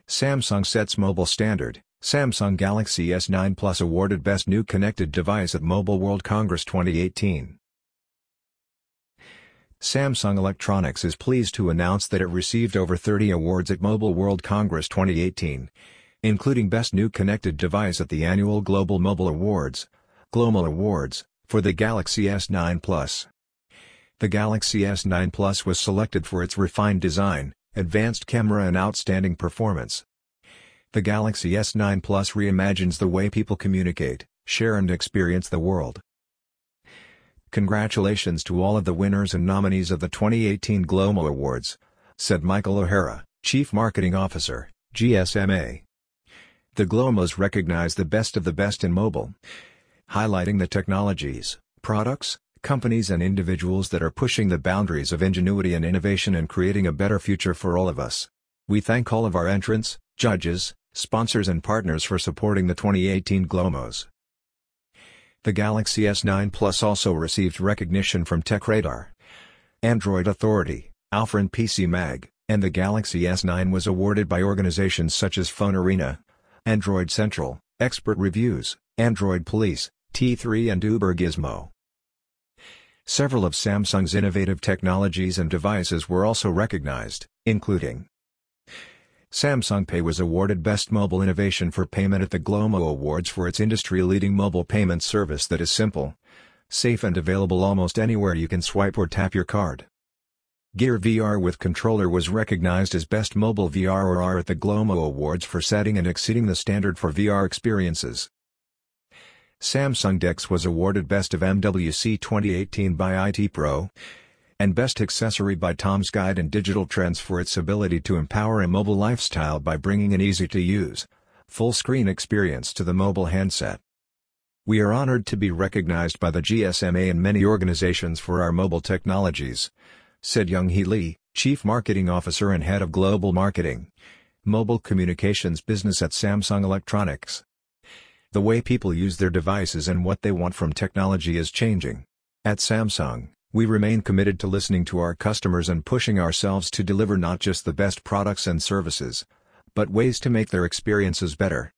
Samsung sets mobile standard. Samsung Galaxy S9 Plus awarded Best New Connected Device at Mobile World Congress 2018. Samsung Electronics is pleased to announce that it received over 30 awards at Mobile World Congress 2018, including Best New Connected Device at the annual Global Mobile Awards, GLOMO Awards, for the Galaxy S9 Plus. The Galaxy S9 Plus was selected for its refined design, advanced camera and outstanding performance. The Galaxy S9 Plus reimagines the way people communicate, share and experience the world. Congratulations to all of the winners and nominees of the 2018 GLOMO Awards, said Michael O'Hara, Chief Marketing Officer, GSMA. The GLOMOs recognize the best of the best in mobile, highlighting the technologies, products, companies and individuals that are pushing the boundaries of ingenuity and innovation and creating a better future for all of us. We thank all of our entrants, judges, sponsors and partners for supporting the 2018 GLOMOs. The Galaxy S9 Plus also received recognition from TechRadar, Android Authority, Alpha and PC Mag, and the Galaxy S9 was awarded by organizations such as Phone Arena, Android Central, Expert Reviews, Android Police, T3 and Uber Gizmo. Several of Samsung's innovative technologies and devices were also recognized, including Samsung Pay was awarded Best Mobile Innovation for Payment at the GLOMO Awards for its industry-leading mobile payment service that is simple, safe and available almost anywhere you can swipe or tap your card. Gear VR with controller was recognized as Best Mobile VR or AR at the GLOMO Awards for setting and exceeding the standard for VR experiences. Samsung DeX was awarded Best of MWC 2018 by IT Pro, and Best Accessory by Tom's Guide and Digital Trends for its ability to empower a mobile lifestyle by bringing an easy-to-use, full-screen experience to the mobile handset. We are honored to be recognized by the GSMA and many organizations for our mobile technologies, said Young-Hee Lee, Chief Marketing Officer and Head of Global Marketing, Mobile Communications Business at Samsung Electronics. The way people use their devices and what they want from technology is changing. At Samsung, we remain committed to listening to our customers and pushing ourselves to deliver not just the best products and services, but ways to make their experiences better.